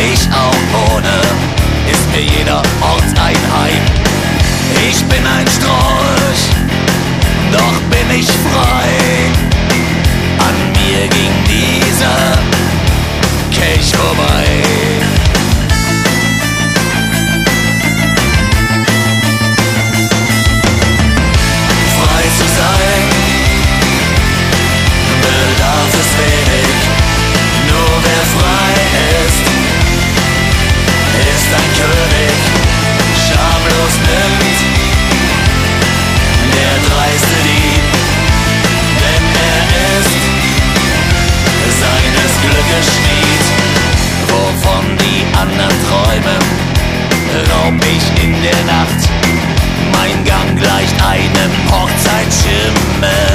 ich auch wohne, ist mir jeder Ort ein Heim. Ich bin ein Strolch, doch bin ich frei. An mir ging dieser Kelch vorbei. Frei zu sein bedarf es wenig, nur wer frei ist, ist ein König. Schamlos nimmt der dreiste Dieb, denn er ist seines Glückes Schmied. Wovon die anderen träumen, raub ich in der Nacht. Mein Gang gleicht einem Hochzeitsschimmer.